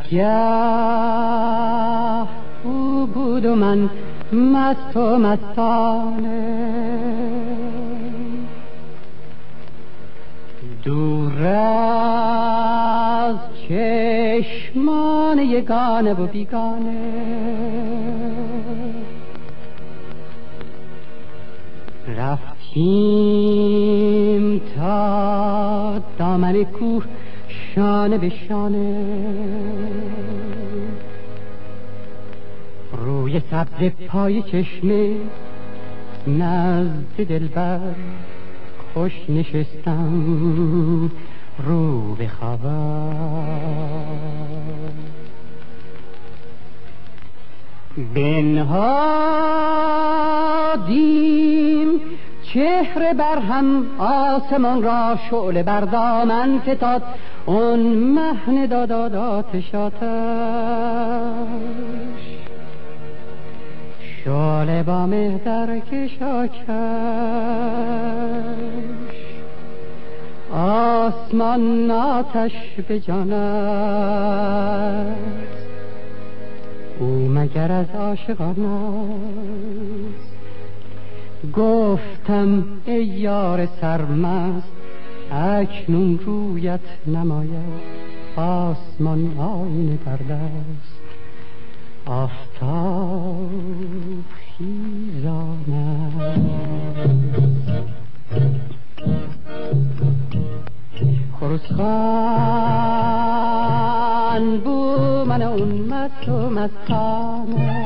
سحرگه او بود و من مست و مستانه، دور از چشمان یگانه و بیگانه، رفتیم تا دامن کوه شانه به شانه، روی سبز پای چشمه نزد دلبر خوش نشستم رو به خبر، بنهادیم چهره بر هم، آسمان را شعله بر دامن فتاد، اون مهن داد آتش شعله با مه در کشاکش، آسمان آتش به جان است، او مگر از عاشقان است. گفتم ای یار سرمست، اکنون رویت نماید، آسمان آینه پرده است، آفتاب خیزان است. خروسخان بو من اون مست و مستانه،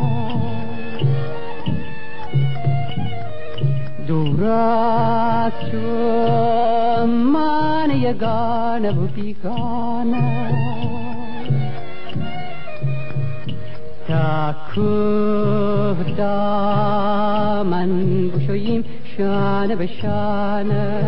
دور از من یگانه و بیگانه، تا کوه دامن بشوییم شانه به شانه،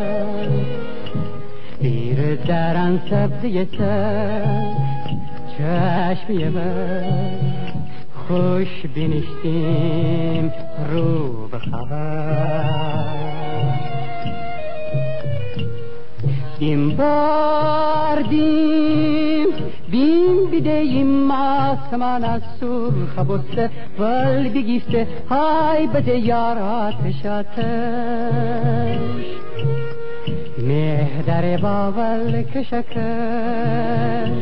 زیر درن سبزی سر چشمی بر خوش بینشتیم رو به خبر، دیم باردیم بیم بیدهیم آسمان از سرخ بسته، ول بگیفته های بده یار آتش آتش، مهدر باول کشکش،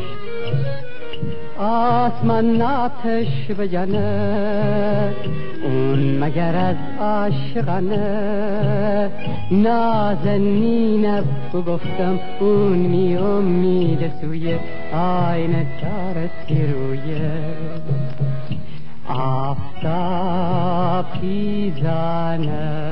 آسمان آتش به جنه، اون مگر از عاشقانه، نازنینه گفتم اون می امید سوی آینه دارد روی آفتاب خیزانه.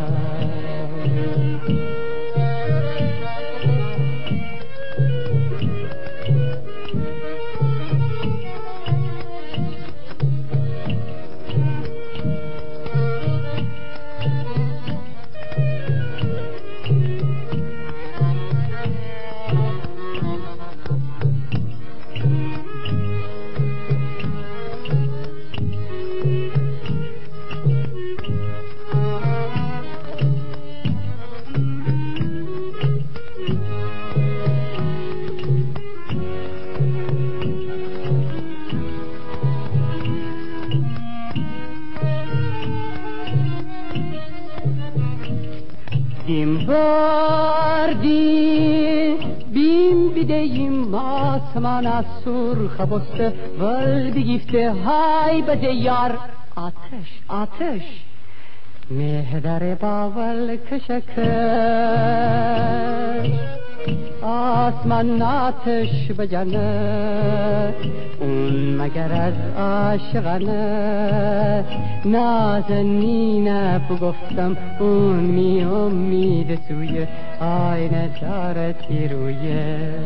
باردی بیم بیدهیم آسمان از سرخ بسته، ول بگیفته های بده یار آتش آتش، مهدر باول کشکش، آسمان آتش به جنه، اون مگر از عاشقانه، نازنینه بگفتم اون می امید سوی آینه دارد روی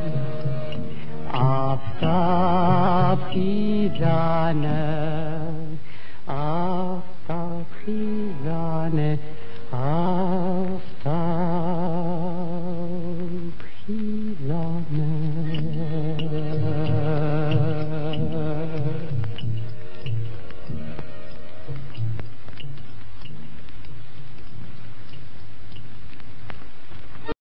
آفتاب خیزانه، آفتاب خیزانه، آفتاب خیزانه.